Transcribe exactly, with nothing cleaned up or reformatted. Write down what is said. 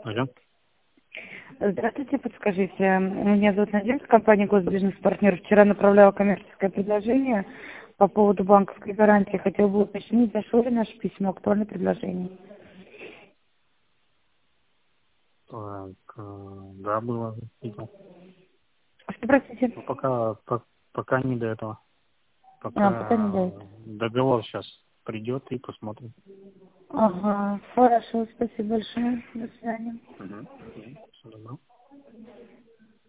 Алло. Здравствуйте, подскажите. Меня зовут Надежда, компания «Госбизнес-партнер». Вчера направляла коммерческое предложение по поводу банковской гарантии. Хотела бы уточнить, дошло ли наше письмо, актуальное предложение. Так, э, да, было. Видел. Что, простите? Но пока, по- пока не до этого. А, пока не Пока дает. договор сейчас придет и посмотрим. Ага, хорошо, спасибо большое. До свидания. Угу. Все добро.